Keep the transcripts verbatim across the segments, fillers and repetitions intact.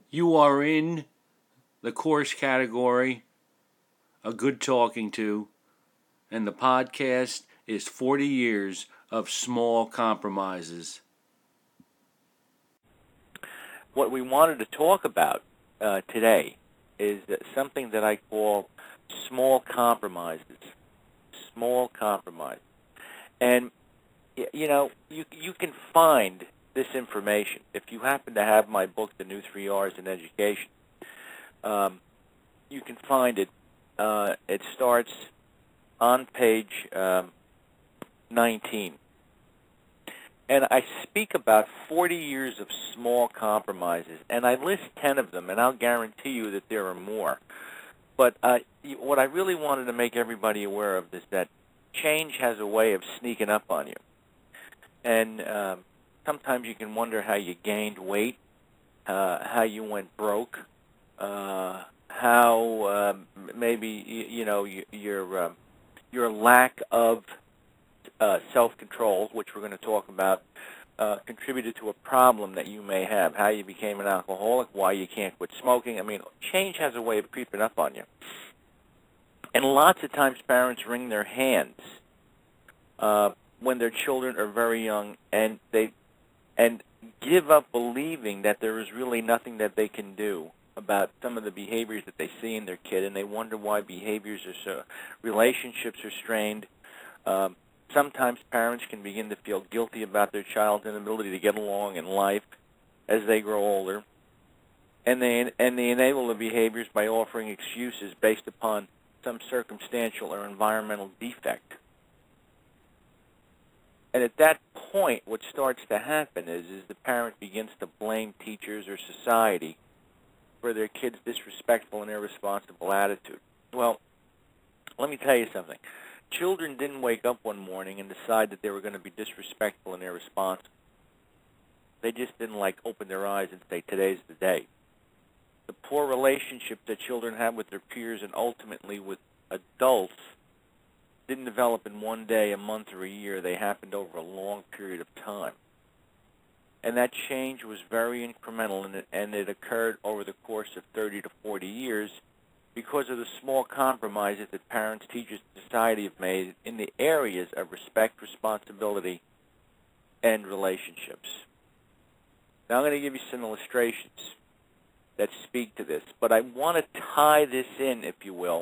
You are in the course category, a good talking to, and the podcast is forty years of small compromises. What we wanted to talk about uh, today is that something that I call small compromises. Small compromises. And, you know, you, you can find this information. If you happen to have my book, The New Three R's in Education, um, you can find it. Uh, it starts on page um, nineteen. And I speak about forty years of small compromises, and I list ten of them, and I'll guarantee you that there are more. But uh, what I really wanted to make everybody aware of is that change has a way of sneaking up on you. And um, sometimes you can wonder how you gained weight, uh, how you went broke, uh, how uh, maybe, you know, your, uh, your lack of Uh, self-control, which we're going to talk about, uh, contributed to a problem that you may have, how you became an alcoholic, why you can't quit smoking. I mean, change has a way of creeping up on you. And lots of times parents wring their hands uh, when their children are very young, and they and give up believing that there is really nothing that they can do about some of the behaviors that they see in their kid, and they wonder why behaviors are so, relationships are strained. Um, Sometimes parents can begin to feel guilty about their child's inability to get along in life as they grow older, and they and they enable the behaviors by offering excuses based upon some circumstantial or environmental defect. And at that point, what starts to happen is, is the parent begins to blame teachers or society for their kid's disrespectful and irresponsible attitude. Well, let me tell you something. Children didn't wake up one morning and decide that they were going to be disrespectful and irresponsible. They just didn't, like, open their eyes and say, today's the day. The poor relationships that children have with their peers and ultimately with adults didn't develop in one day, a month, or a year. They happened over a long period of time. And that change was very incremental, and it, and it occurred over the course of thirty to forty years, because of the small compromises that parents, teachers, and society have made in the areas of respect, responsibility, and relationships. Now I'm going to give you some illustrations that speak to this, but I want to tie this in, if you will,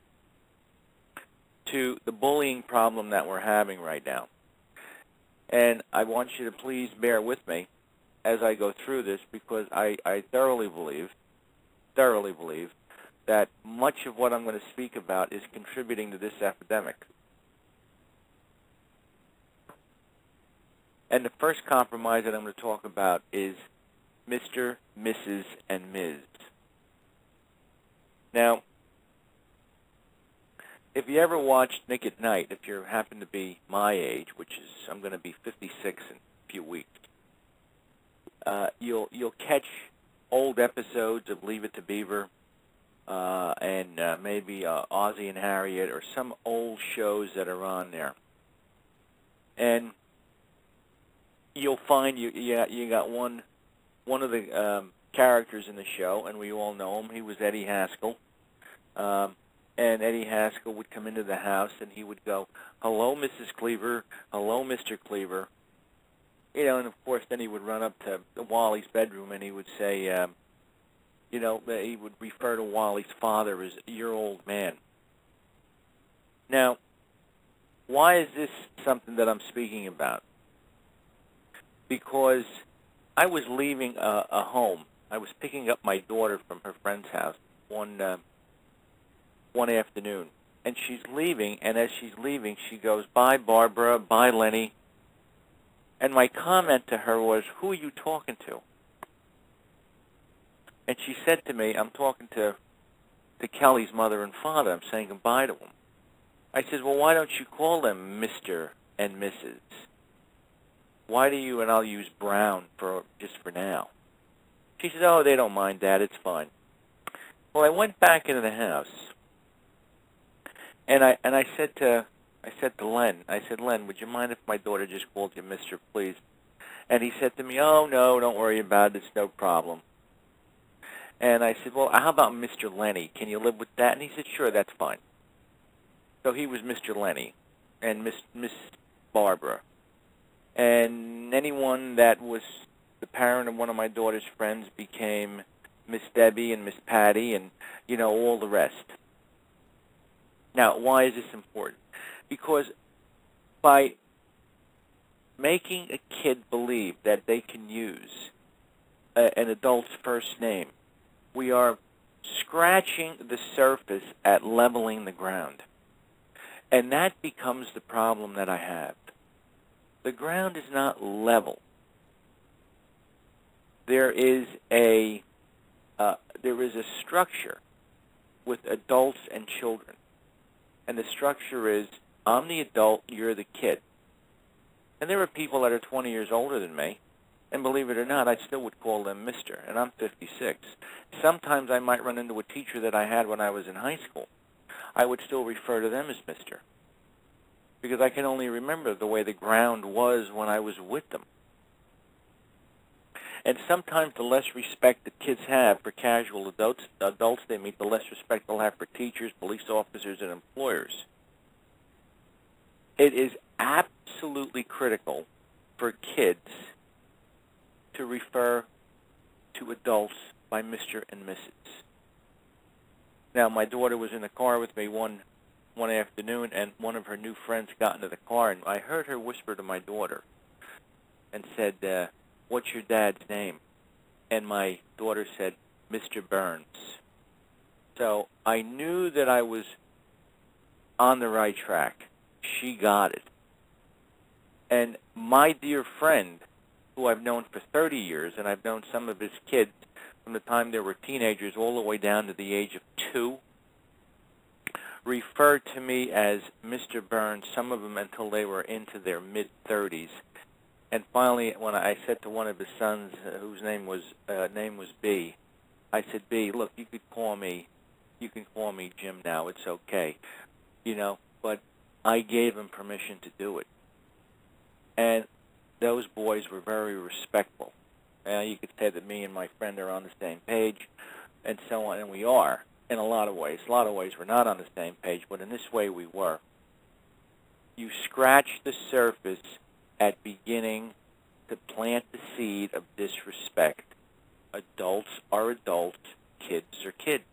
to the bullying problem that we're having right now. And I want you to please bear with me as I go through this, because I, I thoroughly believe, thoroughly believe, that much of what I'm going to speak about is contributing to this epidemic. And the first compromise that I'm going to talk about is Mister, Missus, and Miz Now, if you ever watched Nick at Night, if you happen to be my age, which is, I'm going to be fifty-six in a few weeks, uh, you'll you'll catch old episodes of Leave It to Beaver, Uh, and uh, maybe uh, Ozzie and Harriet, or some old shows that are on there. And you'll find you you, you got one one of the um, characters in the show, and we all know him. He was Eddie Haskell. Um, and Eddie Haskell would come into the house, and he would go, "Hello, Missus Cleaver. Hello, Mister Cleaver." You know, and of course, then he would run up to Wally's bedroom, and he would say, um, you know, he would refer to Wally's father as your old man. Now, why is this something that I'm speaking about? Because I was leaving a, a home. I was picking up my daughter from her friend's house one uh, one afternoon, and she's leaving, and as she's leaving, she goes, "Bye, Barbara, bye, Lenny." And my comment to her was, "Who are you talking to?" And she said to me, "I'm talking to to Kelly's mother and father. I'm saying goodbye to them." I said, "Well, why don't you call them Mister and Missus? Why do you," and I'll use Brown for just for now. She said, "Oh, they don't mind, Dad. It's fine." Well, I went back into the house, and I and I said to I said to Len, I said, "Len, would you mind if my daughter just called you Mister, please?" And he said to me, "Oh, no, don't worry about it. It's no problem." And I said, well, how about Mister Lenny? Can you live with that? And he said, sure, that's fine. So he was Mister Lenny and Miss Miss Barbara. And anyone that was the parent of one of my daughter's friends became Miss Debbie and Miss Patty and, you know, all the rest. Now, why is this important? Because by making a kid believe that they can use a, an adult's first name, we are scratching the surface at leveling the ground. And that becomes the problem that I have. The ground is not level. There is a uh, there is a structure with adults and children. And the structure is, I'm the adult, you're the kid. And there are people that are twenty years older than me, and believe it or not, I still would call them Mister, and I'm fifty-six. Sometimes I might run into a teacher that I had when I was in high school. I would still refer to them as Mister, because I can only remember the way the ground was when I was with them. And sometimes the less respect that kids have for casual adults, adults they meet, the less respect they'll have for teachers, police officers, and employers. It is absolutely critical for kids to refer to adults by Mister and Missus Now, my daughter was in the car with me one one afternoon, and one of her new friends got into the car, and I heard her whisper to my daughter and said, uh, what's your dad's name? And my daughter said, Mister Burns. So I knew that I was on the right track. She got it. And my dear friend, who I've known for thirty years, and I've known some of his kids from the time they were teenagers all the way down to the age of two, referred to me as Mister Burns, some of them until they were into their mid-thirties. And finally, when I said to one of his sons, uh, whose name was uh, name was B, I said, B, look, you could call me, you can call me Jim now. It's okay, you know. But I gave him permission to do it, and those boys were very respectful. Uh, you could say that me and my friend are on the same page, and so on, and we are in a lot of ways. A lot of ways we're not on the same page, but in this way we were. You scratch the surface at beginning to plant the seed of disrespect. Adults are adults, kids are kids.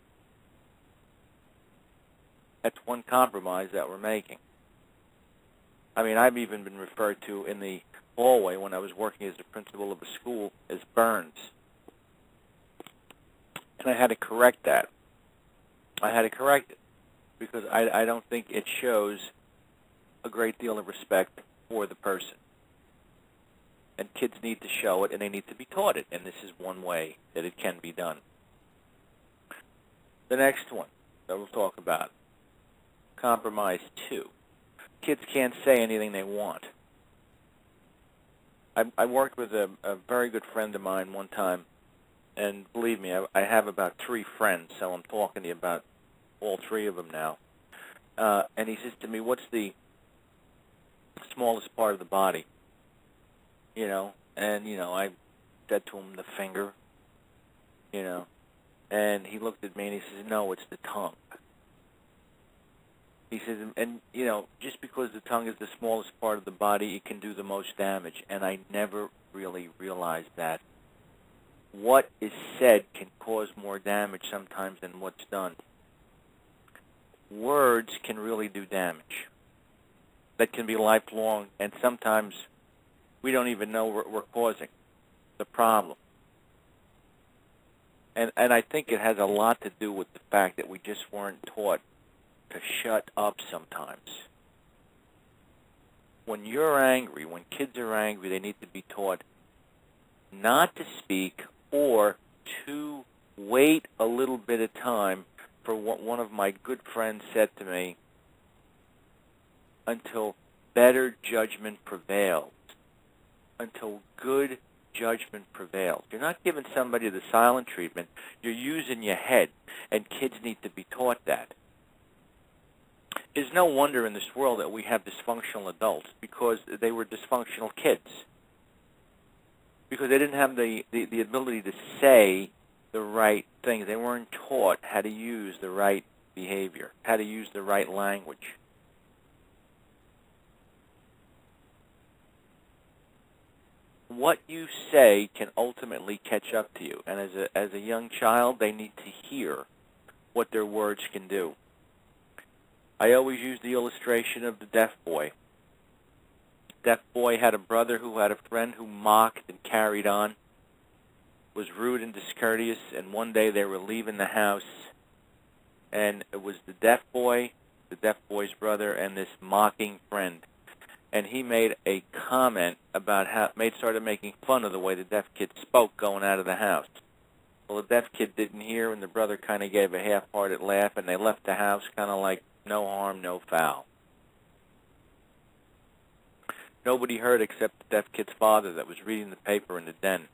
That's one compromise that we're making. I mean, I've even been referred to in the hallway when I was working as the principal of a school as Burns. And I had to correct that. I had to correct it because I, I don't think it shows a great deal of respect for the person. And kids need to show it, and they need to be taught it, and this is one way that it can be done. The next one that we'll talk about, compromise two. Kids can't say anything they want. I, I worked with a, a very good friend of mine one time, and believe me, I, I have about three friends, so I'm talking to you about all three of them now. Uh, and he says to me, what's the smallest part of the body? You know, and, you know, I said to him, the finger, you know. And he looked at me and he says, no, it's the tongue. He says, and, you know, just because the tongue is the smallest part of the body, it can do the most damage. And I never really realized that. What is said can cause more damage sometimes than what's done. Words can really do damage. That can be lifelong, and sometimes we don't even know we're, we're causing the problem. And, and I think it has a lot to do with the fact that we just weren't taught to shut up sometimes. When you're angry, when kids are angry, they need to be taught not to speak or to wait a little bit of time for what one of my good friends said to me, until better judgment prevails, until good judgment prevails. You're not giving somebody the silent treatment. You're using your head, and kids need to be taught that. It's no wonder in this world that we have dysfunctional adults, because they were dysfunctional kids. Because they didn't have the, the, the ability to say the right things. They weren't taught how to use the right behavior, how to use the right language. What you say can ultimately catch up to you. And as a, as a young child, they need to hear what their words can do. I always use the illustration of the deaf boy. Deaf boy had a brother who had a friend who mocked and carried on, was rude and discourteous, and one day they were leaving the house, and it was the deaf boy, the deaf boy's brother, and this mocking friend. And he made a comment about how, made started making fun of the way the deaf kid spoke going out of the house. Well, the deaf kid didn't hear, and the brother kind of gave a half-hearted laugh, and they left the house kind of like no harm, no foul. Nobody heard except the deaf kid's father that was reading the paper in the den.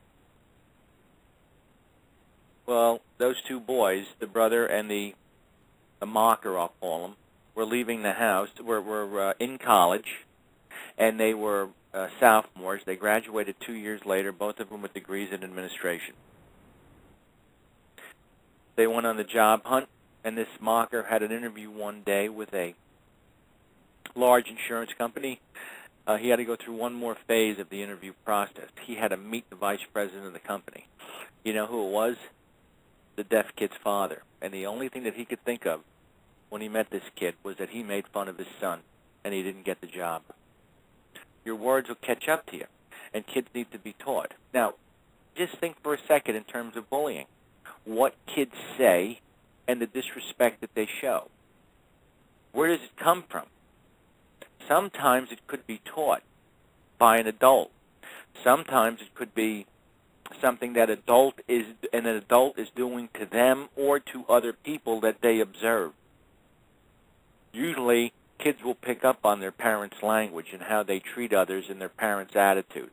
Well, those two boys, the brother and the, the mocker, I'll call them, were leaving the house, were, were uh, in college, and they were uh, sophomores. They graduated two years later, both of them with degrees in administration. They went on the job hunt, and this mocker had an interview one day with a large insurance company. Uh, he had to go through one more phase of the interview process. He had to meet the vice president of the company. You know who it was? The deaf kid's father. And the only thing that he could think of when he met this kid was that he made fun of his son, and he didn't get the job. Your words will catch up to you, and kids need to be taught. Now, just think for a second in terms of bullying. What kids say and the disrespect that they show. Where does it come from? Sometimes it could be taught by an adult. Sometimes it could be something that adult is an adult is doing to them or to other people that they observe. Usually, kids will pick up on their parents' language and how they treat others and their parents' attitude.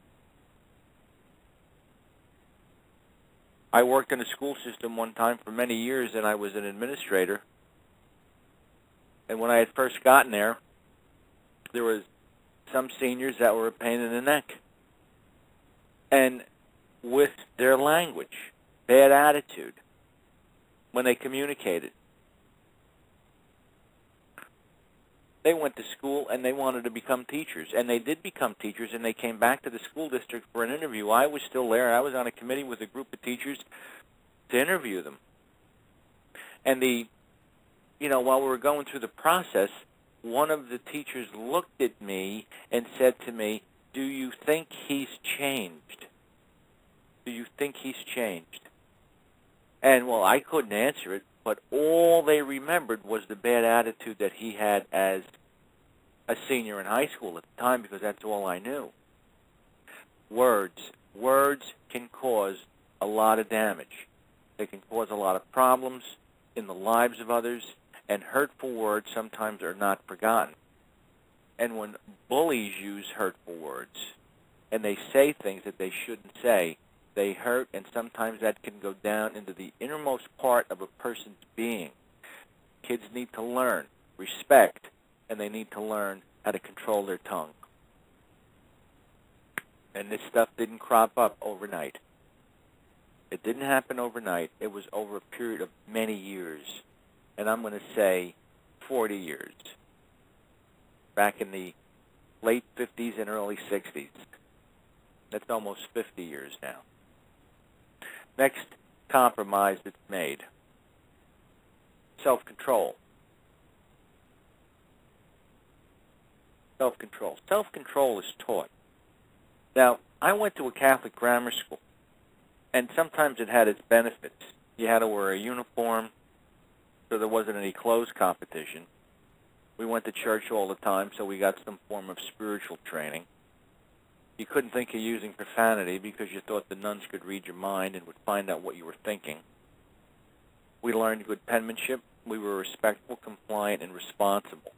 I worked in a school system one time for many years, and I was an administrator. And when I had first gotten there, there was some seniors that were a pain in the neck. And with their language, bad attitude, when they communicated. They went to school and they wanted to become teachers. And they did become teachers, and they came back to the school district for an interview. I was still there. I was on a committee with a group of teachers to interview them. And the, you know, while we were going through the process, one of the teachers looked at me and said to me, "Do you think he's changed? Do you think he's changed?" And, well, I couldn't answer it, but all they remembered was the bad attitude that he had as a senior in high school at the time, because that's all I knew. Words. Words can cause a lot of damage. They can cause a lot of problems in the lives of others, and hurtful words sometimes are not forgotten. And when bullies use hurtful words, and they say things that they shouldn't say, they hurt, and sometimes that can go down into the innermost part of a person's being. Kids need to learn respect, and they need to learn how to control their tongue. And this stuff didn't crop up overnight. It didn't happen overnight. It was over a period of many years. And I'm going to say forty years. Back in the late fifties and early sixties. That's almost fifty years now. Next compromise that's made. Self-control. Self-control. Self-control is taught. Now, I went to a Catholic grammar school, and sometimes it had its benefits. You had to wear a uniform, so there wasn't any clothes competition. We went to church all the time, so we got some form of spiritual training. You couldn't think of using profanity because you thought the nuns could read your mind and would find out what you were thinking. We learned good penmanship. We were respectful, compliant, and responsible.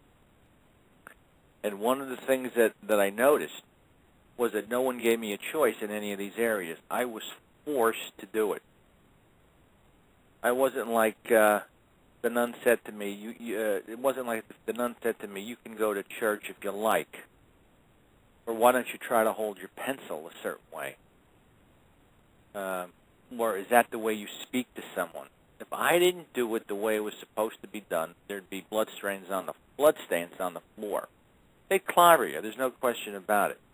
And one of the things that, that I noticed was that no one gave me a choice in any of these areas. I was forced to do it. I wasn't like uh, the nun said to me, you, you, uh, it wasn't like the nun said to me, you can go to church if you like. Or why don't you try to hold your pencil a certain way? Um, Or is that the way you speak to someone? If I didn't do it the way it was supposed to be done, there'd be blood stains on the blood stains on the floor. They'd clobber you. There's no question about it.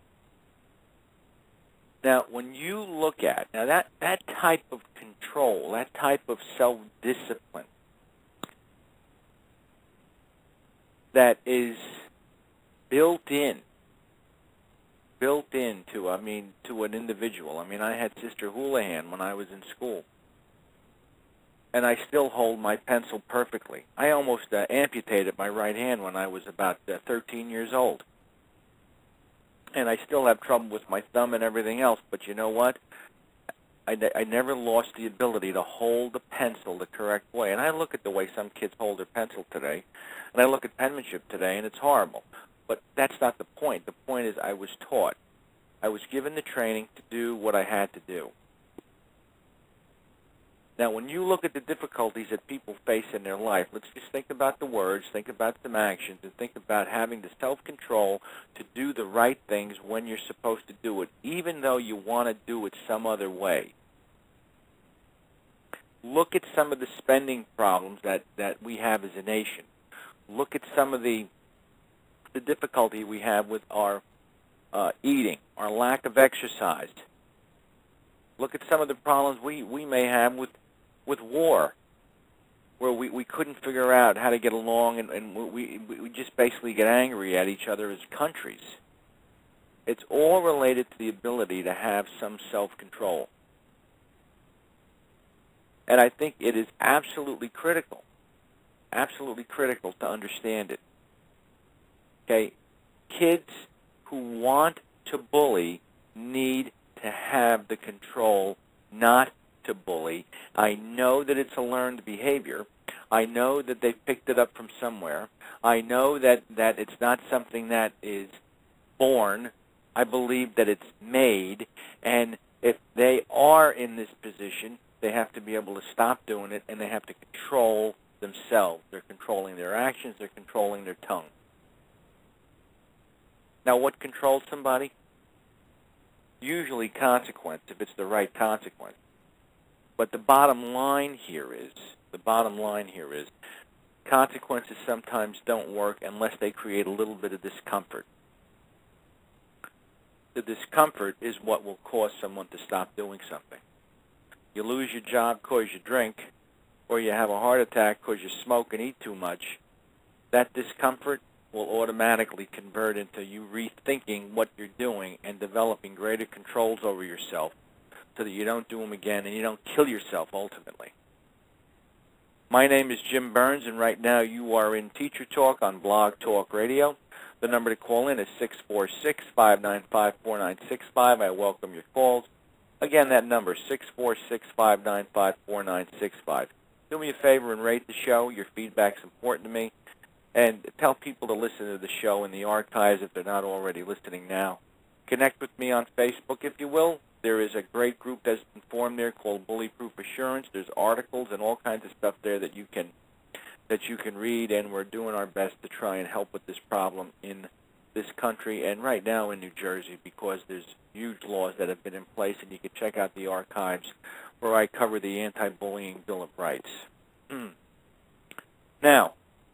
Now, when you look at now that that type of control, that type of self-discipline, that is built in, built into, I mean, to an individual. I mean, I had Sister Houlihan when I was in school, and I still hold my pencil perfectly. I almost uh, amputated my right hand when I was about uh, thirteen years old, and I still have trouble with my thumb and everything else. But you know what? I, I never lost the ability to hold the pencil the correct way. And I look at the way some kids hold their pencil today, and I look at penmanship today, and it's horrible. But that's not the point. The point is I was taught. I was given the training to do what I had to do. Now, when you look at the difficulties that people face in their life, let's just think about the words, think about some actions, and think about having the self-control to do the right things when you're supposed to do it, even though you want to do it some other way. Look at some of the spending problems that, that we have as a nation. Look at some of the the difficulty we have with our uh, eating, our lack of exercise. Look at some of the problems we, we may have with with war, where we, we couldn't figure out how to get along, and, and we, we just basically get angry at each other as countries. It's all related to the ability to have some self-control. And I think it is absolutely critical, absolutely critical to understand it. Okay, kids who want to bully need to have the control not to bully. I know that it's a learned behavior. I know that they picked it up from somewhere. I know that, that it's not something that is born. I believe that it's made. And if they are in this position, they have to be able to stop doing it, and they have to control themselves. They're controlling their actions. They're controlling their tongue. Now, what controls somebody? Usually consequence, if it's the right consequence. But the bottom line here is, the bottom line here is, consequences sometimes don't work unless they create a little bit of discomfort. The discomfort is what will cause someone to stop doing something. You lose your job because you drink, or you have a heart attack because you smoke and eat too much. That discomfort will automatically convert into you rethinking what you're doing and developing greater controls over yourself so that you don't do them again and you don't kill yourself ultimately. My name is Jim Burns, and right now you are in Teacher Talk on Blog Talk Radio. The number to call in is six four six, five nine five, four nine six five. I welcome your calls. Again, that number, six four six, five nine five, four nine six five. Do me a favor and rate the show. Your feedback's important to me. And tell people to listen to the show in the archives if they're not already listening now. Connect with me on Facebook, if you will. There is a great group that's been formed there called Bully-Proof Assurance. There's articles and all kinds of stuff there that you can that you can read, and we're doing our best to try and help with this problem in this country and right now in New Jersey, because there's huge laws that have been in place, and you can check out the archives where I cover the Anti-Bullying Bill of Rights. Now,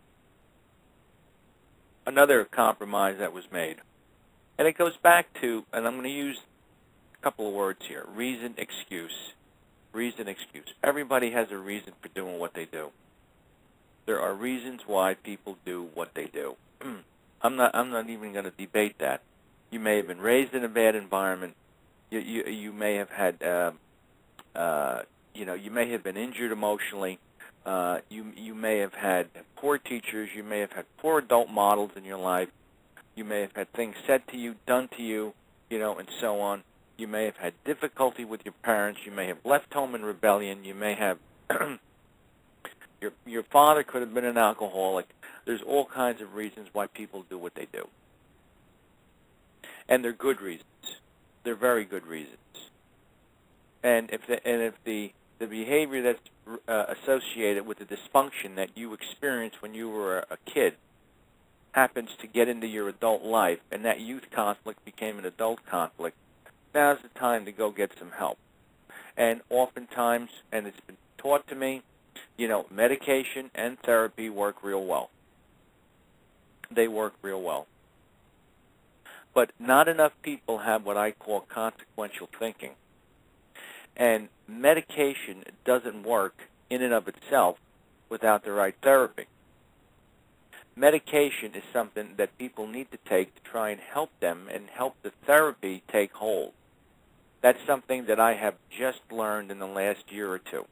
another compromise that was made, and it goes back to, and I'm going to use a couple of words here, reason, excuse. Reason, excuse. Everybody has a reason for doing what they do. There are reasons why people do what they do. I'm not I'm not even going to debate that. You may have been raised in a bad environment. You you, you may have had uh, uh, you know you may have been injured emotionally. Uh, you you may have had poor teachers. You may have had poor adult models in your life. You may have had things said to you, done to you, you know, and so on. You may have had difficulty with your parents. You may have left home in rebellion. You may have your your father could have been an alcoholic. There's all kinds of reasons why people do what they do, and they're good reasons. They're very good reasons. And if the, and if the the behavior that's uh, associated with the dysfunction that you experienced when you were a, a kid happens to get into your adult life, and that youth conflict became an adult conflict, now's the time to go get some help. And oftentimes, and it's been taught to me, you know, medication and therapy work real well. They work real well. But not enough people have what I call consequential thinking. And medication doesn't work in and of itself without the right therapy. Medication is something that people need to take to try and help them and help the therapy take hold. That's something that I have just learned in the last year or two.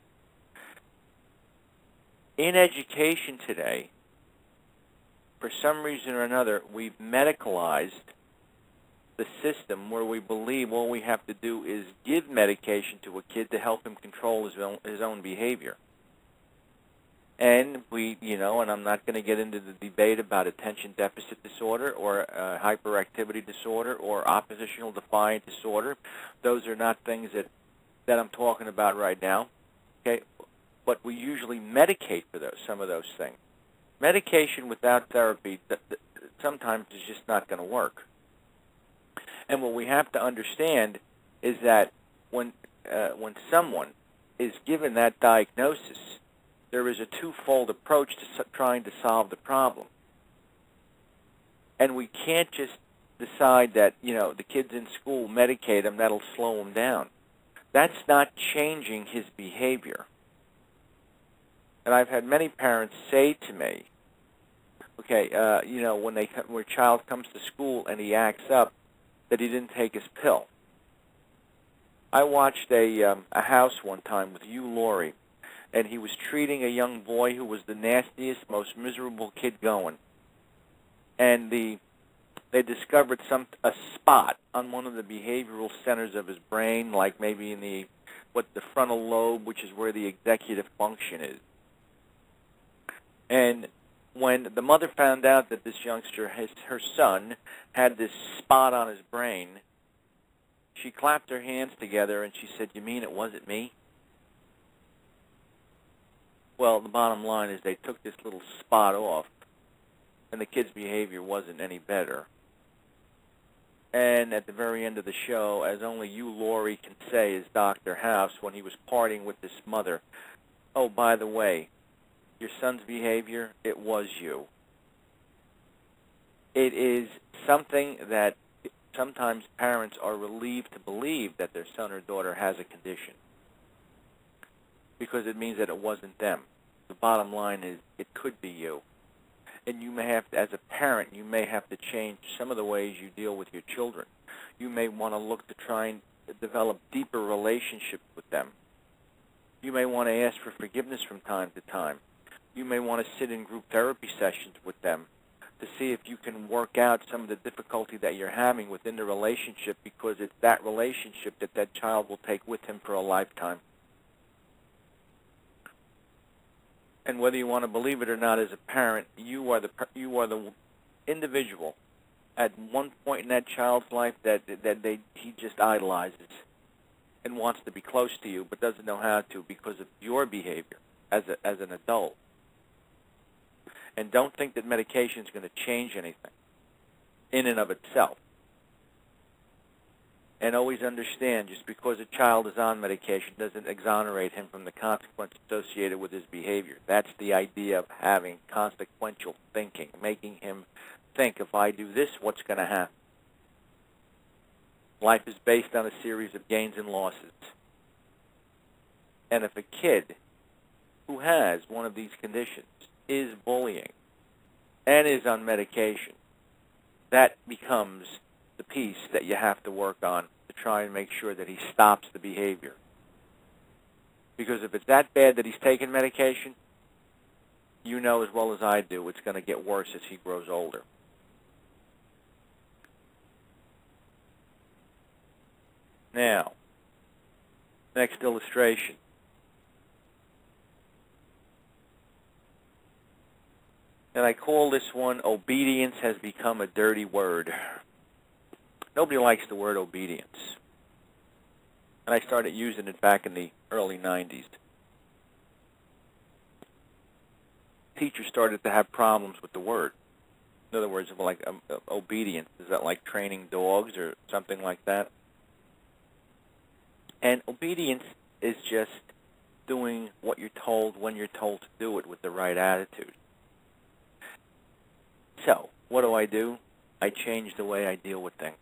In education today, for some reason or another, we've medicalized the system where we believe all we have to do is give medication to a kid to help him control his own, his own behavior. And we, you know, and I'm not going to get into the debate about attention deficit disorder or uh, hyperactivity disorder or oppositional defiant disorder. Those are not things that, that I'm talking about right now. Okay, but we usually medicate for those, some of those things. Medication without therapy th- th- sometimes is just not going to work. And what we have to understand is that when uh, when someone is given that diagnosis, there is a twofold approach to so- trying to solve the problem. And we can't just decide that, you know, the kid's in school, medicate him, that'll slow him down. That's not changing his behavior. And I've had many parents say to me, okay, uh, you know, when they when a child comes to school and he acts up, that he didn't take his pill. I watched a um, a house one time with Hugh Laurie, and he was treating a young boy who was the nastiest, most miserable kid going. And the they discovered some a spot on one of the behavioral centers of his brain, like maybe in the what the frontal lobe, which is where the executive function is. And when the mother found out that this youngster, his, her son, had this spot on his brain, she clapped her hands together and she said, "You mean it wasn't me?" Well, the bottom line is they took this little spot off, and the kid's behavior wasn't any better. And at the very end of the show, as only Hugh Laurie can say as Doctor House, when he was parting with this mother, "Oh, by the way, your son's behavior, it was you." It is something that sometimes parents are relieved to believe that their son or daughter has a condition, because it means that it wasn't them. The bottom line is it could be you. And you may have to, as a parent, you may have to change some of the ways you deal with your children. You may want to look to try and develop deeper relationships with them. You may want to ask for forgiveness from time to time. You may want to sit in group therapy sessions with them to see if you can work out some of the difficulty that you're having within the relationship, because it's that relationship that that child will take with him for a lifetime. And whether you want to believe it or not, as a parent, you are the you are the individual at one point in that child's life that that they he just idolizes and wants to be close to you, but doesn't know how to because of your behavior as a, as an adult. And don't think that medication is going to change anything in and of itself. And always understand, just because a child is on medication doesn't exonerate him from the consequence associated with his behavior. That's the idea of having consequential thinking, making him think, if I do this, what's going to happen? Life is based on a series of gains and losses. And if a kid who has one of these conditions is bullying and is on medication, that becomes the piece that you have to work on to try and make sure that he stops the behavior. Because if it's that bad that he's taking medication, you know as well as I do it's going to get worse as he grows older. Now, next illustration. And I call this one, obedience has become a dirty word. Nobody likes the word obedience. And I started using it back in the early nineties. Teachers started to have problems with the word. In other words, like um, obedience, is that like training dogs or something like that? And obedience is just doing what you're told when you're told to do it with the right attitude. So, what do I do? I change the way I deal with things.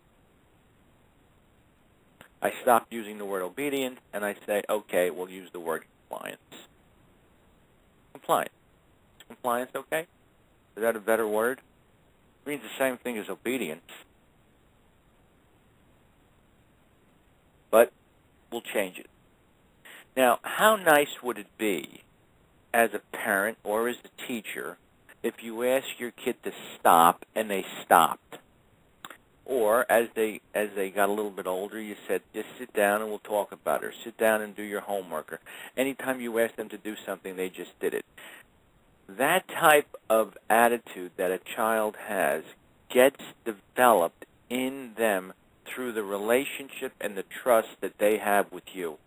I stop using the word obedience, and I say, okay, we'll use the word compliance. Compliance. Is compliance okay? Is that a better word? It means the same thing as obedience. But we'll change it. Now, how nice would it be as a parent or as a teacher if you asked your kid to stop and they stopped? Or as they as they got a little bit older, you said, just sit down and we'll talk about it, or sit down and do your homework, or anytime you asked them to do something, they just did it. That type of attitude that a child has gets developed in them through the relationship and the trust that they have with you.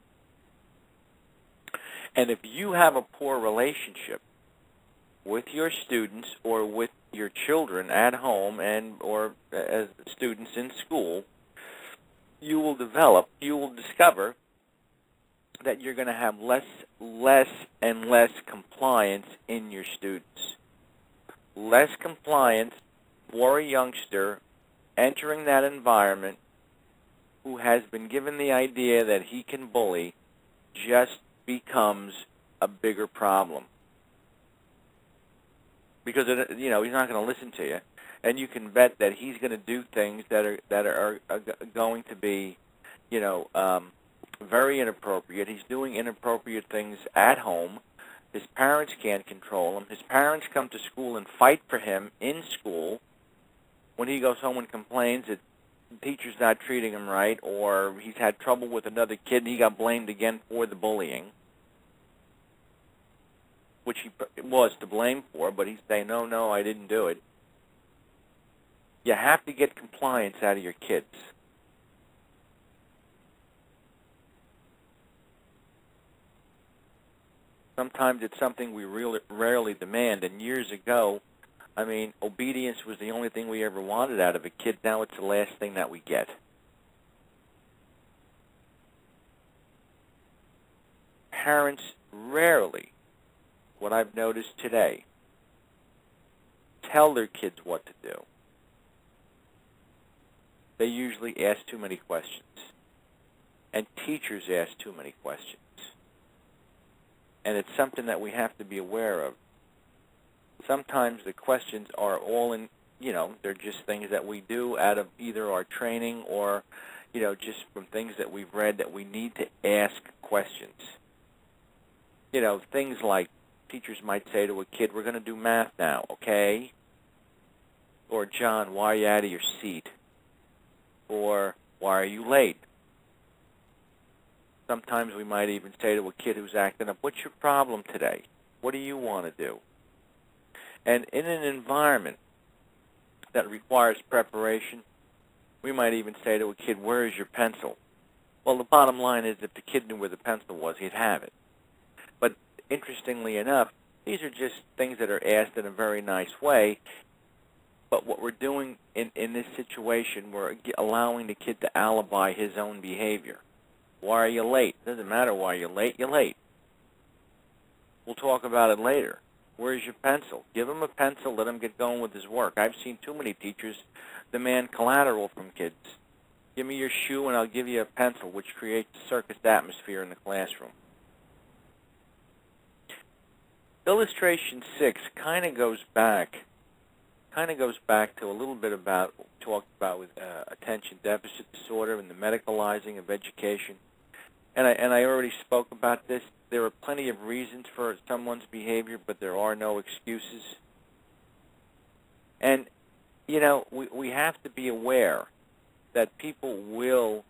And if you have a poor relationship with your students or with your children at home and or as students in school, you will develop, you will discover that you're going to have less, less and less compliance in your students. Less compliance for a youngster entering that environment who has been given the idea that he can bully just becomes a bigger problem. Because it, you know he's not going to listen to you, and you can bet that he's going to do things that are that are, are going to be, you know, um, very inappropriate. He's doing inappropriate things at home. His parents can't control him. His parents come to school and fight for him in school. When he goes home and complains that the teacher's not treating him right, or he's had trouble with another kid and he got blamed again for the bullying, which he was to blame for, but he's saying, no, no, I didn't do it. You have to get compliance out of your kids. Sometimes it's something we really rarely demand, and years ago, I mean, obedience was the only thing we ever wanted out of a kid. Now it's the last thing that we get. Parents rarely, what I've noticed today, tell their kids what to do. They usually ask too many questions. And teachers ask too many questions. And it's something that we have to be aware of. Sometimes the questions are all in, you know, they're just things that we do out of either our training or, you know, just from things that we've read that we need to ask questions. You know, things like teachers might say to a kid, we're going to do math now, okay? Or, John, why are you out of your seat? Or, why are you late? Sometimes we might even say to a kid who's acting up, what's your problem today? What do you want to do? And in an environment that requires preparation, we might even say to a kid, where is your pencil? Well, the bottom line is if the kid knew where the pencil was, he'd have it. But interestingly enough, these are just things that are asked in a very nice way. But what we're doing in, in this situation, we're allowing the kid to alibi his own behavior. Why are you late? It doesn't matter why you're late. You're late. We'll talk about it later. Where's your pencil? Give him a pencil. Let him get going with his work. I've seen too many teachers demand collateral from kids. Give me your shoe and I'll give you a pencil, which creates a circus atmosphere in the classroom. Illustration six kind of goes back, kind of goes back to a little bit about talked about with uh, attention deficit disorder and the medicalizing of education. And I and I already spoke about this. There are plenty of reasons for someone's behavior, but there are no excuses. And, you know, we, we have to be aware that people will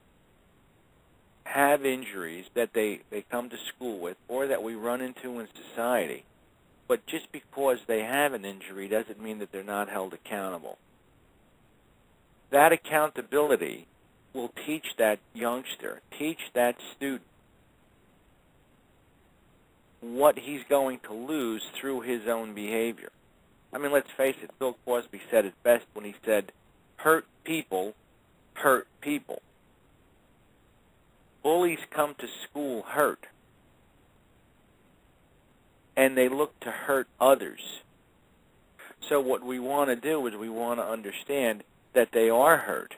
have injuries that they, they come to school with or that we run into in society. But just because they have an injury doesn't mean that they're not held accountable. That accountability will teach that youngster, teach that student what he's going to lose through his own behavior. I mean, let's face it, Bill Cosby said it best when he said, hurt people hurt people. Bullies come to school hurt, and they look to hurt others. So what we want to do is we want to understand that they are hurt.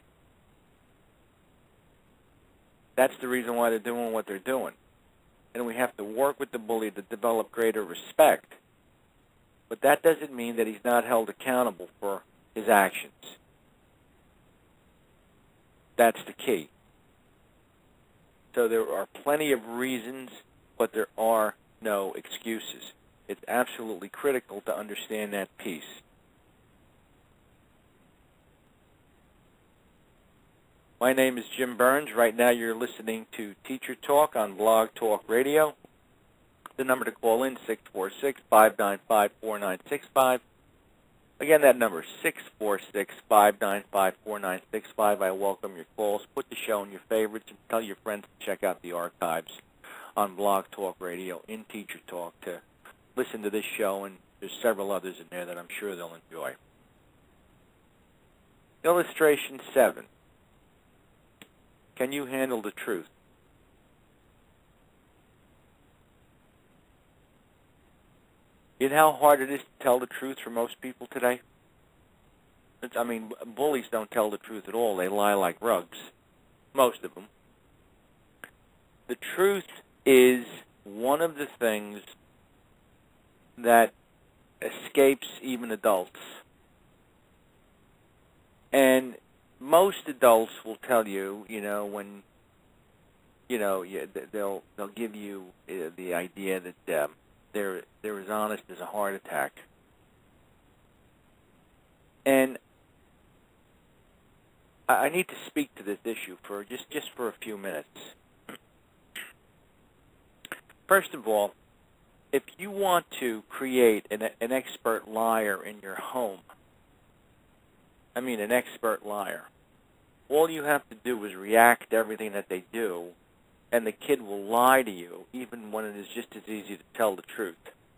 That's the reason why they're doing what they're doing. And we have to work with the bully to develop greater respect. But that doesn't mean that he's not held accountable for his actions. That's the key. So there are plenty of reasons, but there are no excuses. It's absolutely critical to understand that piece. My name is Jim Burns. Right now you're listening to Teacher Talk on Blog Talk Radio. The number to call in, six four six, five nine five, four nine six five. Again, that number is six four six, five nine five, four nine six five. I welcome your calls. Put the show in your favorites and tell your friends to check out the archives on Blog Talk Radio in Teacher Talk to listen to this show, and there's several others in there that I'm sure they'll enjoy. Illustration seven. Can you handle the truth? You know how hard it is to tell the truth for most people today? It's, I mean, bullies don't tell the truth at all. They lie like rugs, most of them. The truth is one of the things that escapes even adults. And most adults will tell you, you know, when, you know, they'll they'll give you the idea that um, they're they're as honest as a heart attack. And I need to speak to this issue for just, just for a few minutes. First of all, if you want to create an, an expert liar in your home, I mean an expert liar, all you have to do is react to everything that they do, and the kid will lie to you, even when it is just as easy to tell the truth.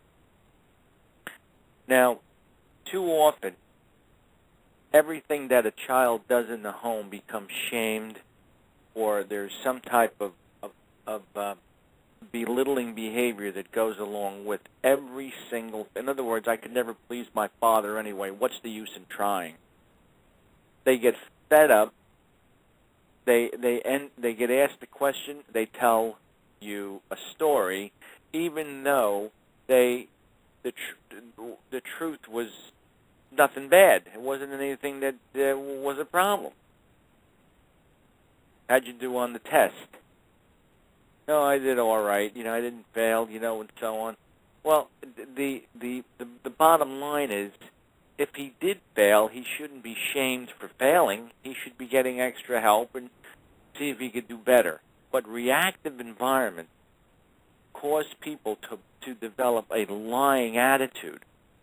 Now, too often, everything that a child does in the home becomes shamed, or there's some type of, of, of uh, belittling behavior that goes along with every single... In other words, I could never please my father anyway. What's the use in trying? They get fed up. They they end, they get asked a question. They tell you a story, even though they the tr- the truth was nothing bad. It wasn't anything that uh, was a problem. How'd you do on the test? No, I did all right. You know, I didn't fail. You know, and so on. Well, the the the, the bottom line is, if he did fail, he shouldn't be shamed for failing. He should be getting extra help and see if he could do better. But reactive environments cause people to, to develop a lying attitude.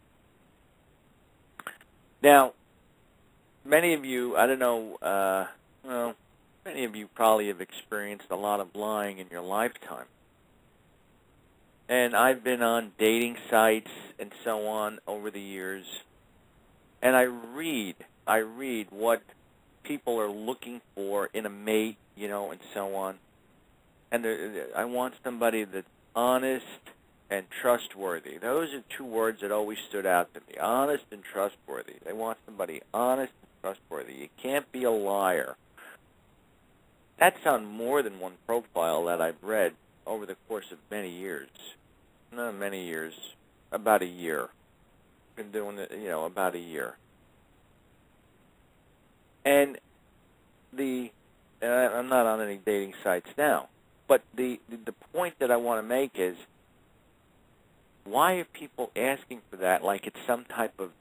Now, many of you, I don't know, uh, well, many of you probably have experienced a lot of lying in your lifetime. And I've been on dating sites and so on over the years. And I read, I read what people are looking for in a mate, you know, and so on. And I want somebody that's honest and trustworthy. Those are two words that always stood out to me, honest and trustworthy. They want somebody honest and trustworthy. You can't be a liar. That's on more than one profile that I've read over the course of many years. Not many years, about a year. Been doing it, you know, about a year. And the, and I, I'm not on any dating sites now, but the, the, the point that I want to make is, why are people asking for that like it's some type of,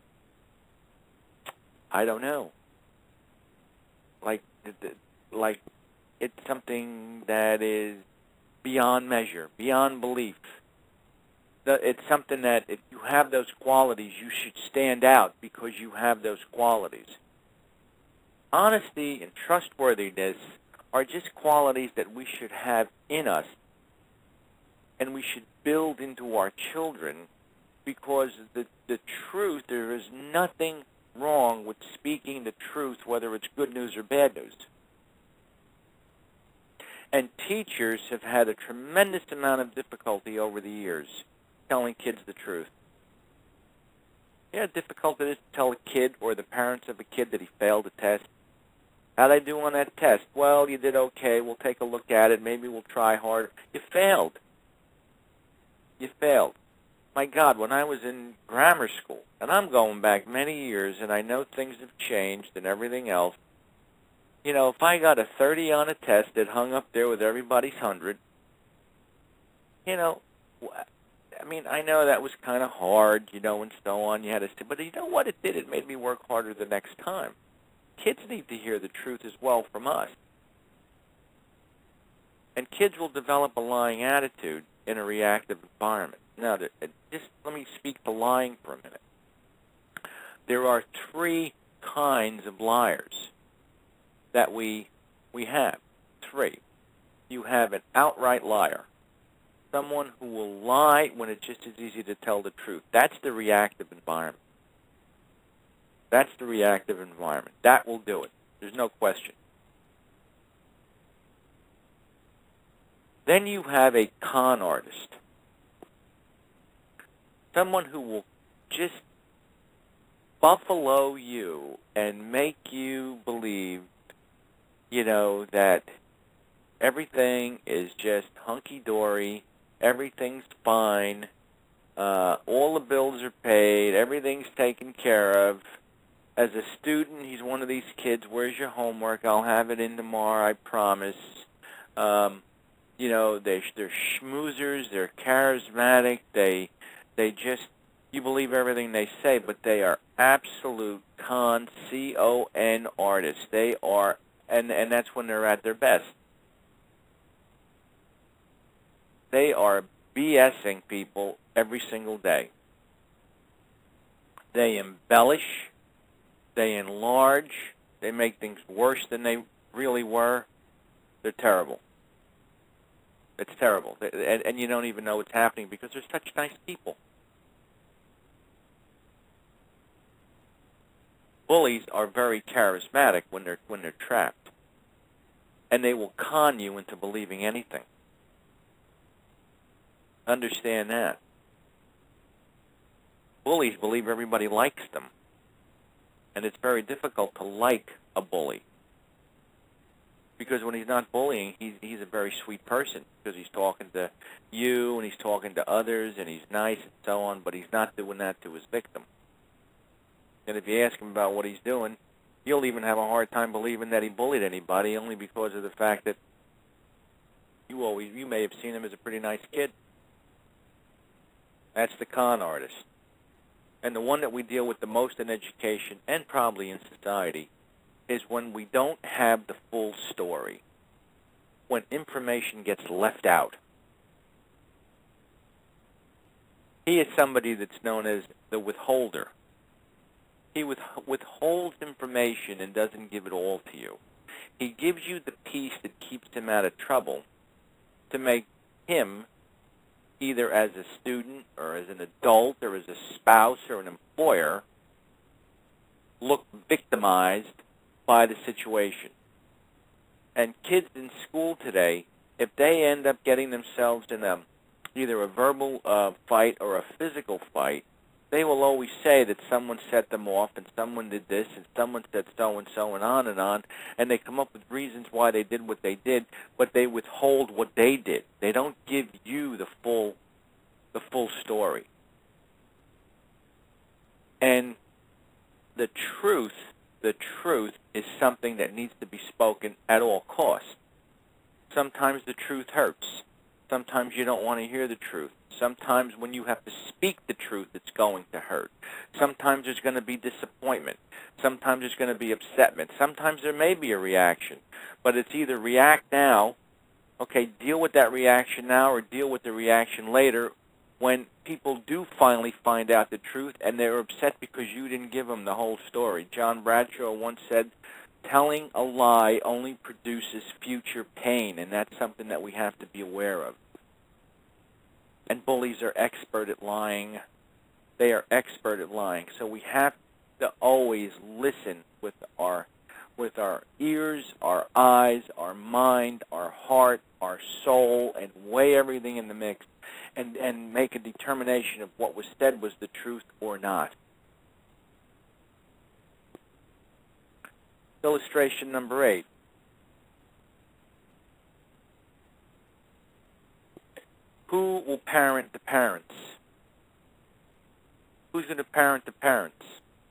I don't know, like, like it's something that is beyond measure, beyond belief. It's something that if you have those qualities, you should stand out because you have those qualities. Honesty and trustworthiness are just qualities that we should have in us, and we should build into our children, because the, the truth, there is nothing wrong with speaking the truth, whether it's good news or bad news. And teachers have had a tremendous amount of difficulty over the years telling kids the truth. You know how difficult it is to tell a kid or the parents of a kid that he failed a test? How'd I do on that test? Well, you did okay. We'll take a look at it. Maybe we'll try harder. You failed. You failed. My God, when I was in grammar school, and I'm going back many years, and I know things have changed and everything else, you know, if I got a thirty on a test that hung up there with everybody's one hundred, you know, I mean, I know that was kind of hard, you know, and so on. You had to, but you know what it did? It made me work harder the next time. Kids need to hear the truth as well from us. And kids will develop a lying attitude in a reactive environment. Now, just let me speak to lying for a minute. There are three kinds of liars that we we have. Three. You have an outright liar, someone who will lie when it's just as easy to tell the truth. That's the reactive environment. That's the reactive environment. That will do it. There's no question. Then you have a con artist, someone who will just buffalo you and make you believe, you know, that everything is just hunky-dory, everything's fine, uh, all the bills are paid, everything's taken care of. As a student, he's one of these kids, where's your homework? I'll have it in tomorrow, I promise. Um, you know, they, they're schmoozers, they're charismatic, they, they just, you believe everything they say, but they are absolute con, C O N artists. They are, and, and that's when they're at their best. They are BSing people every single day. They embellish, they enlarge, they make things worse than they really were. They're terrible. It's terrible. And, and you don't even know what's happening because they're such nice people. Bullies are very charismatic when they're when they're trapped. And they will con you into believing anything. Understand that. Bullies believe everybody likes them. And it's very difficult to like a bully. Because when he's not bullying, he's, he's a very sweet person. Because he's talking to you, and he's talking to others, and he's nice, and so on. But he's not doing that to his victim. And if you ask him about what he's doing, he'll even have a hard time believing that he bullied anybody, only because of the fact that you always you may have seen him as a pretty nice kid. That's the con artist. And the one that we deal with the most in education and probably in society is when we don't have the full story, when information gets left out. He is somebody that's known as the withholder. He withholds information and doesn't give it all to you. He gives you the piece that keeps him out of trouble to make him, either as a student or as an adult or as a spouse or an employer, look victimized by the situation. And kids in school today, if they end up getting themselves in a, either a verbal uh, fight or a physical fight, they will always say that someone set them off and someone did this and someone said so-and-so and on and on, and they come up with reasons why they did what they did, but they withhold what they did. They don't give you the full, the full story. And the truth, the truth is something that needs to be spoken at all costs. Sometimes the truth hurts. Sometimes you don't want to hear the truth. Sometimes when you have to speak the truth, it's going to hurt. Sometimes there's going to be disappointment. Sometimes there's going to be upsetment. Sometimes there may be a reaction. But it's either react now, okay, deal with that reaction now, or deal with the reaction later when people do finally find out the truth and they're upset because you didn't give them the whole story. John Bradshaw once said, telling a lie only produces future pain, and that's something that we have to be aware of. And bullies are expert at lying. They are expert at lying. So we have to always listen with our with our ears, our eyes, our mind, our heart, our soul, and weigh everything in the mix and, and make a determination of what was said was the truth or not. Illustration number eight. Who will parent the parents? Who's going to parent the parents?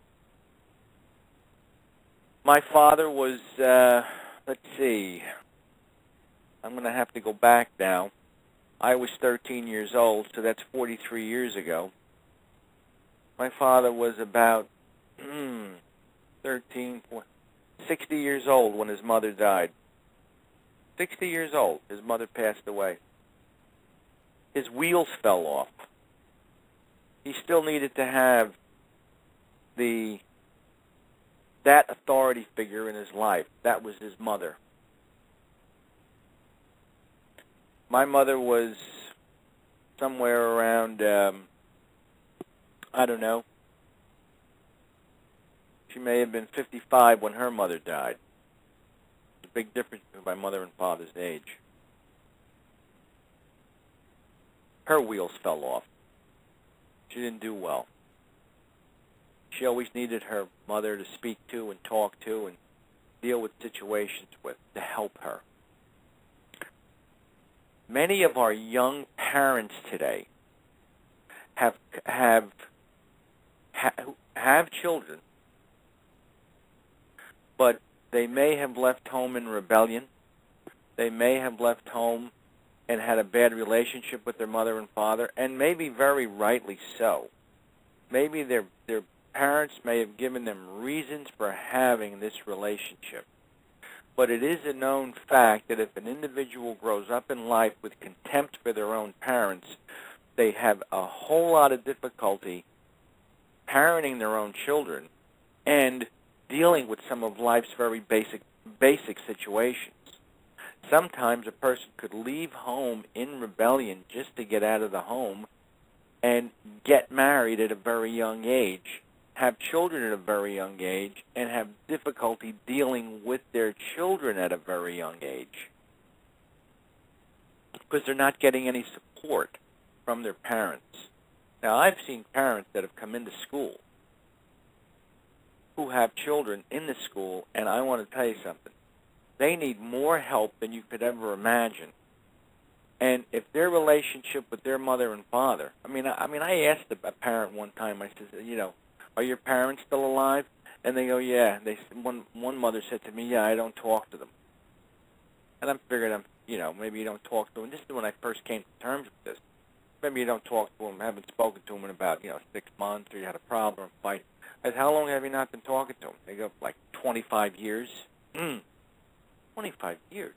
My father was, uh, let's see, I'm going to have to go back now. I was thirteen years old, so that's forty-three years ago. My father was about hmm, thirteen, sixty years old when his mother died. sixty years old, his mother passed away. His wheels fell off. He still needed to have the that authority figure in his life. That was his mother. My mother was somewhere around, um, I don't know, she may have been fifty-five when her mother died. There's a big difference between my mother and father's age. Her wheels fell off. She didn't do well. She always needed her mother to speak to and talk to and deal with situations with, to help her. Many of our young parents today have have have children, but they may have left home in rebellion. They may have left home and had a bad relationship with their mother and father, and maybe very rightly so. Maybe their their parents may have given them reasons for having this relationship. But it is a known fact that if an individual grows up in life with contempt for their own parents, they have a whole lot of difficulty parenting their own children and dealing with some of life's very basic basic situations. Sometimes a person could leave home in rebellion just to get out of the home and get married at a very young age, have children at a very young age, and have difficulty dealing with their children at a very young age because they're not getting any support from their parents. Now, I've seen parents that have come into school who have children in the school, and I want to tell you something. They need more help than you could ever imagine. And if their relationship with their mother and father, I mean, I, I mean, I asked a parent one time, I said, you know, are your parents still alive? And they go, yeah. They one one mother said to me, yeah, I don't talk to them. And I'm figuring, I'm, you know, maybe you don't talk to them. This is when I first came to terms with this. Maybe you don't talk to them, haven't spoken to them in about, you know, six months, or you had a problem, or a fight. I said, how long have you not been talking to them? They go, like twenty-five years. Mm. twenty-five years.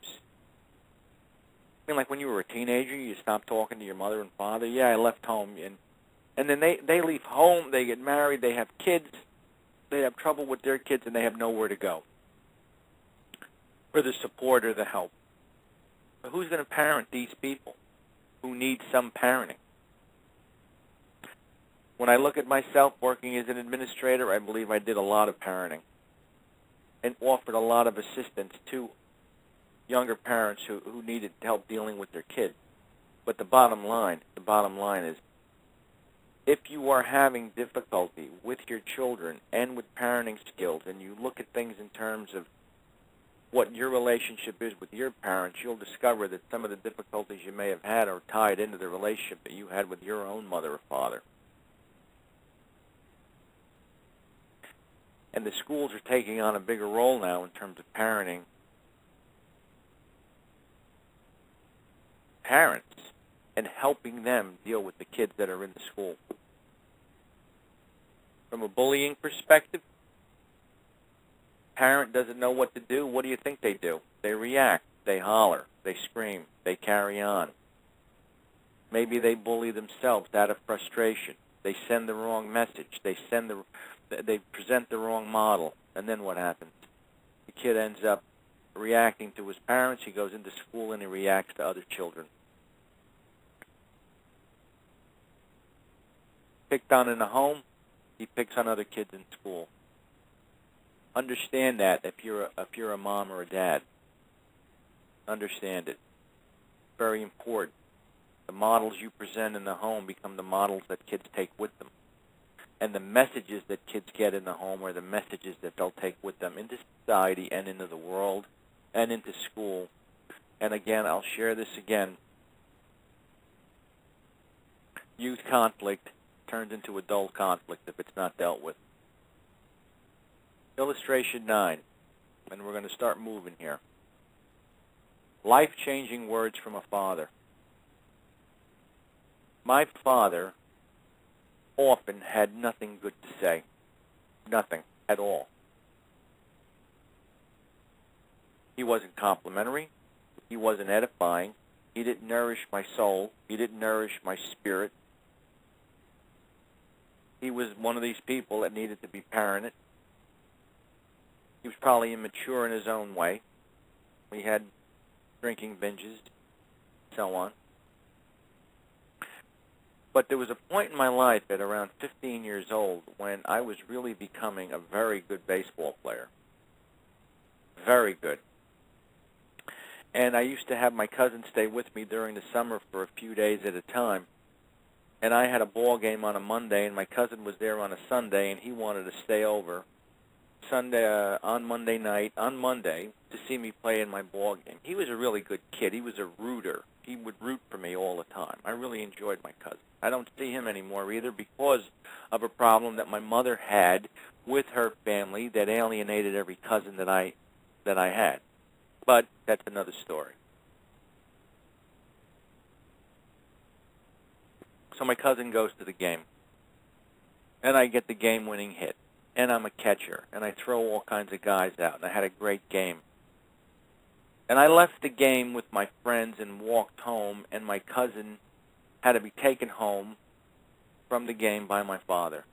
I mean, like when you were a teenager, you stopped talking to your mother and father. Yeah, I left home, and and then they they leave home, they get married, they have kids, they have trouble with their kids, and they have nowhere to go for the support or the help. But who's going to parent these people who need some parenting? When I look at myself working as an administrator, I believe I did a lot of parenting and offered a lot of assistance to younger parents who, who needed help dealing with their kids. But the bottom line, the bottom line is, if you are having difficulty with your children and with parenting skills, and you look at things in terms of what your relationship is with your parents, you'll discover that some of the difficulties you may have had are tied into the relationship that you had with your own mother or father. And the schools are taking on a bigger role now in terms of parenting parents and helping them deal with the kids that are in the school. From a bullying perspective, parent doesn't know what to do. What do you think they do? They react. They holler. They scream. They carry on. Maybe they bully themselves out of frustration. They send the wrong message. They send the, they present the wrong model. And then what happens? The kid ends up reacting to his parents. He goes into school and he reacts to other children. Picked on in the home, he picks on other kids in school. Understand that if you're a, if you're a mom or a dad. Understand it. Very important. The models you present in the home become the models that kids take with them. And the messages that kids get in the home are the messages that they'll take with them into society and into the world and into school. And again, I'll share this again. Youth conflict turns into adult conflict if it's not dealt with. Illustration nine, and we're going to start moving here. Life-changing words from a father. My father often had nothing good to say. Nothing at all. He wasn't complimentary. He wasn't edifying. He didn't nourish my soul. He didn't nourish my spirit. He was one of these people that needed to be parented. He was probably immature in his own way. We had drinking binges, so on. But there was a point in my life at around fifteen years old when I was really becoming a very good baseball player. Very good. And I used to have my cousin stay with me during the summer for a few days at a time. And I had a ball game on a Monday, and my cousin was there on a Sunday, and he wanted to stay over Sunday uh, on Monday night, on Monday, to see me play in my ball game. He was a really good kid. He was a rooter. He would root for me all the time. I really enjoyed my cousin. I don't see him anymore either because of a problem that my mother had with her family that alienated every cousin that I that I had. But that's another story. So my cousin goes to the game, and I get the game-winning hit, and I'm a catcher, and I throw all kinds of guys out, and I had a great game. And I left the game with my friends and walked home, and my cousin had to be taken home from the game by my father.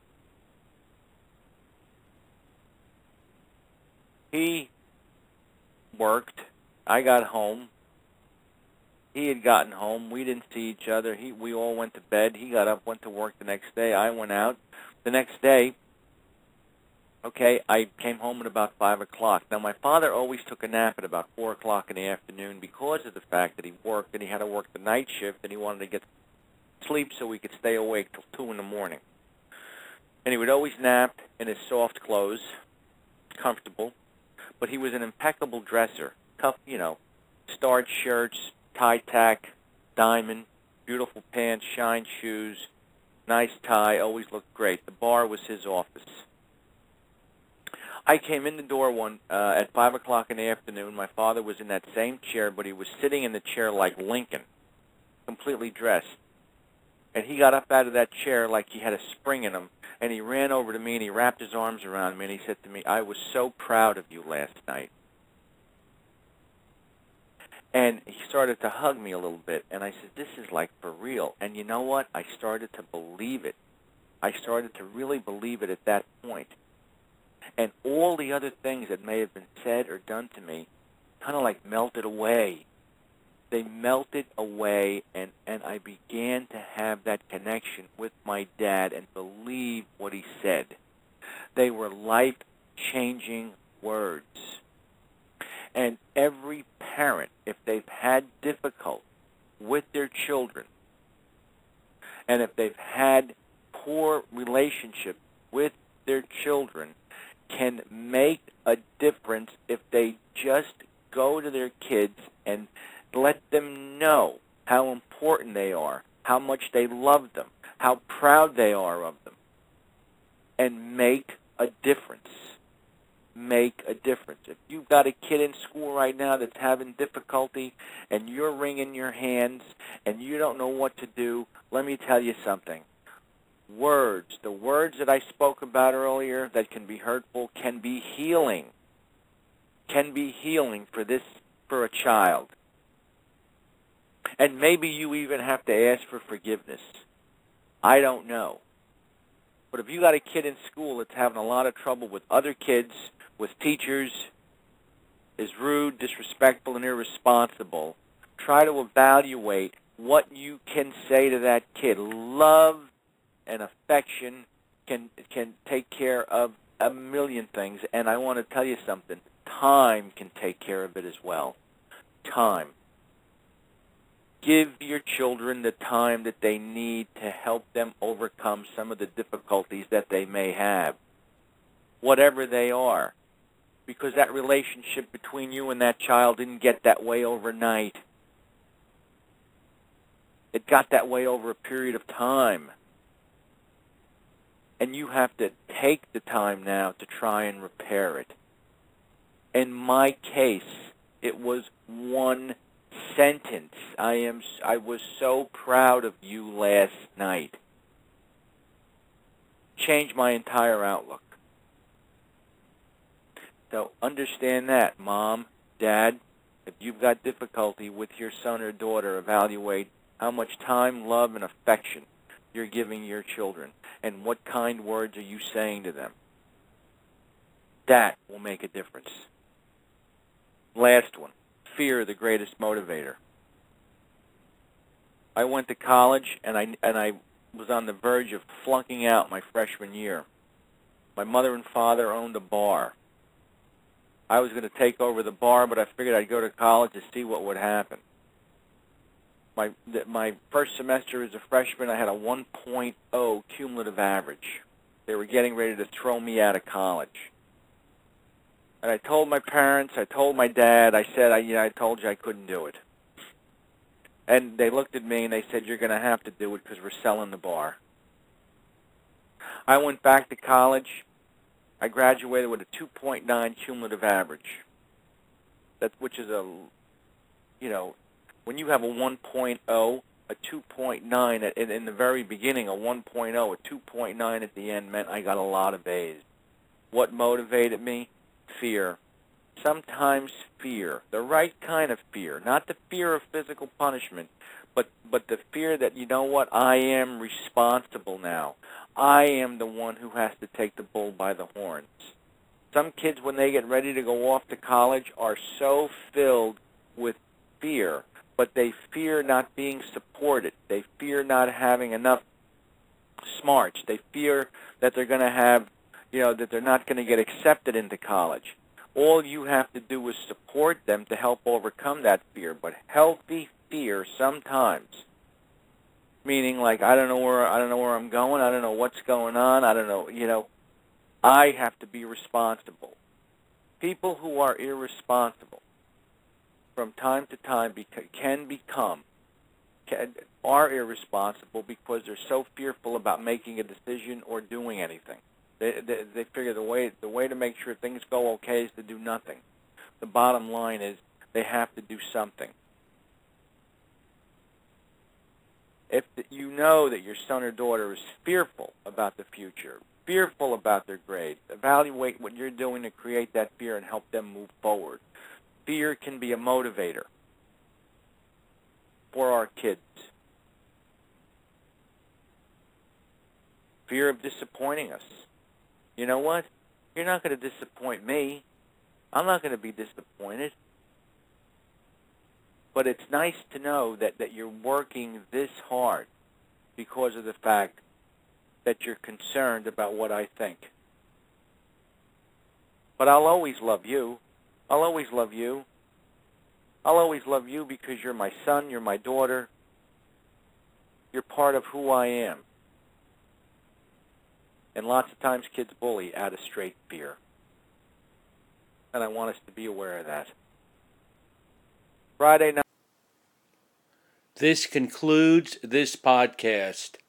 He worked. I got home. He had gotten home. We didn't see each other. He, we all went to bed. He got up, went to work the next day. I went out. The next day, okay, I came home at about five o'clock. Now, my father always took a nap at about four o'clock in the afternoon because of the fact that he worked and he had to work the night shift and he wanted to get sleep so he could stay awake till two in the morning. And he would always nap in his soft clothes, comfortable, but he was an impeccable dresser. Tough, you know, starched shirts, tie-tack, diamond, beautiful pants, shine shoes, nice tie, always looked great. The bar was his office. I came in the door one uh, at five o'clock in the afternoon. My father was in that same chair, but he was sitting in the chair like Lincoln, completely dressed. And he got up out of that chair like he had a spring in him, and he ran over to me, and he wrapped his arms around me, and he said to me, "I was so proud of you last night." And he started to hug me a little bit, and I said, "This is like for real." And you know what? I started to believe it. I started to really believe it at that point. And all the other things that may have been said or done to me kind of like melted away. They melted away, and, and I began to have that connection with my dad and believe what he said. They were life-changing words. And every parent, if they've had difficulty with their children, and if they've had poor relationship with their children, can make a difference if they just go to their kids and let them know how important they are, how much they love them, how proud they are of them, and make a difference. Make a difference. If you've got a kid in school right now that's having difficulty and you're wringing your hands and you don't know what to do, let me tell you something. Words, the words that I spoke about earlier that can be hurtful, can be healing. Can be healing for this, for a child. And maybe you even have to ask for forgiveness. I don't know. But if you got a kid in school that's having a lot of trouble with other kids, with teachers, is rude, disrespectful, and irresponsible, try to evaluate what you can say to that kid. Love and affection can can take care of a million things, and I want to tell you something. Time can take care of it as well. Time. Give your children the time that they need to help them overcome some of the difficulties that they may have, whatever they are, because that relationship between you and that child didn't get that way overnight. It got that way over a period of time. And you have to take the time now to try and repair it. In my case, it was one sentence. I am. I was so proud of you last night. Changed my entire outlook. So understand that, Mom, Dad, if you've got difficulty with your son or daughter, evaluate how much time, love, and affection you're giving your children, and what kind words are you saying to them. That will make a difference. Last one, fear, the greatest motivator. I went to college, and I and I was on the verge of flunking out my freshman year. My mother and father owned a bar. I was going to take over the bar, but I figured I'd go to college to see what would happen. My my first semester as a freshman, I had a one point oh cumulative average. They were getting ready to throw me out of college. And I told my parents, I told my dad, I said, I, you know, I told you I couldn't do it. And they looked at me and they said, you're going to have to do it because we're selling the bar. I went back to college. I graduated with a two point nine cumulative average. That, which is a, you know, when you have a one point oh, a two point nine, in, in the very beginning, a one point oh, a two point nine at the end meant I got a lot of A's. What motivated me? Fear. Sometimes fear. The right kind of fear. Not the fear of physical punishment, but, but the fear that, you know what, I am responsible now. I am the one who has to take the bull by the horns. Some kids, when they get ready to go off to college, are so filled with fear, but they fear not being supported. They fear not having enough smarts. They fear that they're going to have, you know, that they're not going to get accepted into college. All you have to do is support them to help overcome that fear. But healthy fear sometimes, meaning like I don't know where I don't know where I'm going, I don't know what's going on, I don't know, you know, I have to be responsible. People who are irresponsible from time to time beca- can become can, are irresponsible because they're so fearful about making a decision or doing anything. They, they, they figure the way the way to make sure things go okay is to do nothing. The bottom line is they have to do something. If you know that your son or daughter is fearful about the future, fearful about their grades, evaluate what you're doing to create that fear and help them move forward. Fear can be a motivator for our kids. Fear of disappointing us. You know what? You're not going to disappoint me. I'm not going to be disappointed. But it's nice to know that, that you're working this hard because of the fact that you're concerned about what I think. But I'll always love you. I'll always love you. I'll always love you because you're my son, you're my daughter. You're part of who I am. And lots of times kids bully out of straight fear. And I want us to be aware of that. Friday night. This concludes this podcast.